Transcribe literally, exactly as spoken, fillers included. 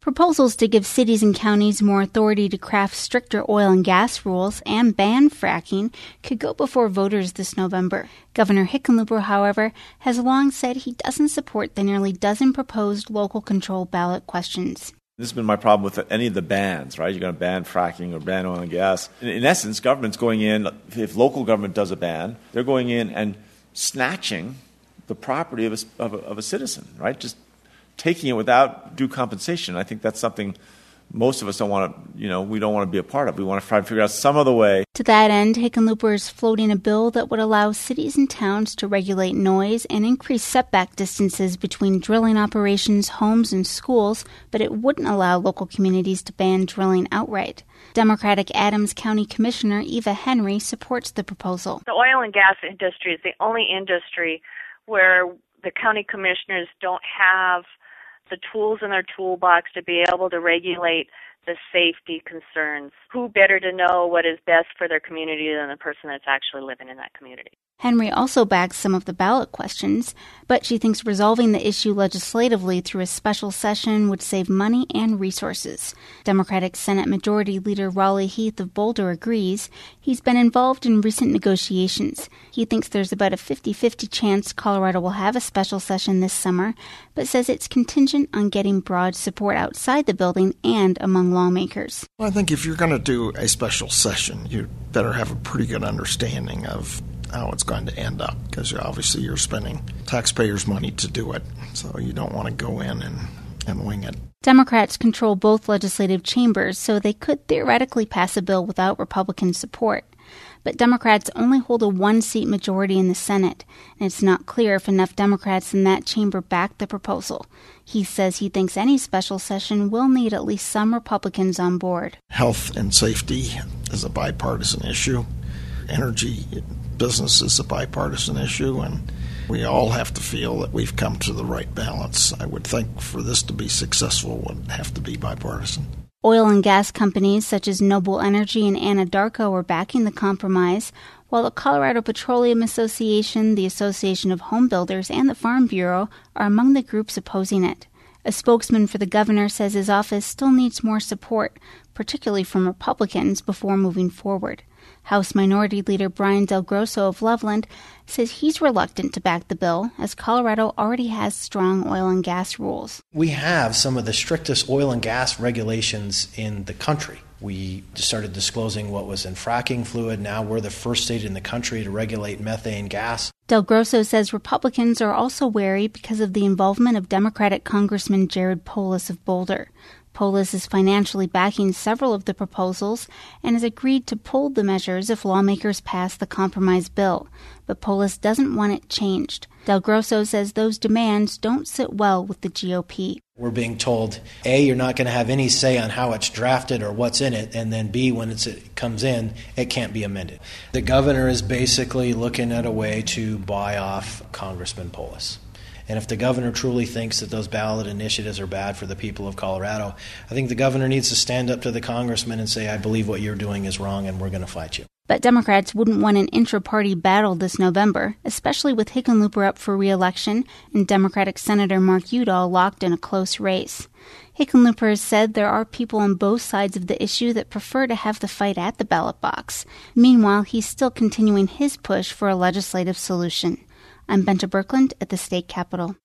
Proposals to give cities and counties more authority to craft stricter oil and gas rules and ban fracking could go before voters this November. Governor Hickenlooper, however, has long said he doesn't support the nearly dozen proposed local control ballot questions. This has been my problem with any of the bans, right? You're going to ban fracking or ban oil and gas. In, in essence, government's going in, if local government does a ban, they're going in and snatching the property of a, of a, of a citizen, right? Just taking it without due compensation. I think that's something most of us don't want to, you know, we don't want to be a part of. We want to try to figure out some other way. To that end, Hickenlooper is floating a bill that would allow cities and towns to regulate noise and increase setback distances between drilling operations, homes, and schools, but it wouldn't allow local communities to ban drilling outright. Democratic Adams County Commissioner Eva Henry supports the proposal. The oil and gas industry is the only industry where the county commissioners don't have the tools in their toolbox to be able to regulate the safety concerns. Who better to know what is best for their community than the person that's actually living in that community? Henry also backs some of the ballot questions, but she thinks resolving the issue legislatively through a special session would save money and resources. Democratic Senate Majority Leader Raleigh Heath of Boulder agrees. He's been involved in recent negotiations. He thinks there's about a fifty-fifty chance Colorado will have a special session this summer, but says it's contingent on getting broad support outside the building and among lawmakers. Well, I think if you're going to do a special session, you better have a pretty good understanding of how it's going to end up, because obviously you're spending taxpayers' money to do it, so you don't want to go in and, and wing it. Democrats control both legislative chambers, so they could theoretically pass a bill without Republican support. But Democrats only hold a one-seat majority in the Senate, and it's not clear if enough Democrats in that chamber back the proposal. He says he thinks any special session will need at least some Republicans on board. Health and safety is a bipartisan issue. Energy business is a bipartisan issue, and we all have to feel that we've come to the right balance. I would think for this to be successful would have to be bipartisan. Oil and gas companies such as Noble Energy and Anadarko are backing the compromise, while the Colorado Petroleum Association, the Association of Home Builders, and the Farm Bureau are among the groups opposing it. A spokesman for the governor says his office still needs more support, particularly from Republicans, before moving forward. House Minority Leader Brian Del Grosso of Loveland says he's reluctant to back the bill, as Colorado already has strong oil and gas rules. We have some of the strictest oil and gas regulations in the country. We started disclosing what was in fracking fluid. Now we're the first state in the country to regulate methane gas. Del Grosso says Republicans are also wary because of the involvement of Democratic Congressman Jared Polis of Boulder. Polis is financially backing several of the proposals and has agreed to pull the measures if lawmakers pass the compromise bill, but Polis doesn't want it changed. Del Grosso says those demands don't sit well with the G O P. We're being told, A, you're not going to have any say on how it's drafted or what's in it, and then B, when it's, it comes in, it can't be amended. The governor is basically looking at a way to buy off Congressman Polis. And if the governor truly thinks that those ballot initiatives are bad for the people of Colorado, I think the governor needs to stand up to the congressman and say, I believe what you're doing is wrong and we're going to fight you. But Democrats wouldn't want an intra-party battle this November, especially with Hickenlooper up for re-election and Democratic Senator Mark Udall locked in a close race. Hickenlooper has said there are people on both sides of the issue that prefer to have the fight at the ballot box. Meanwhile, he's still continuing his push for a legislative solution. I'm Benta Birkeland at the state capitol.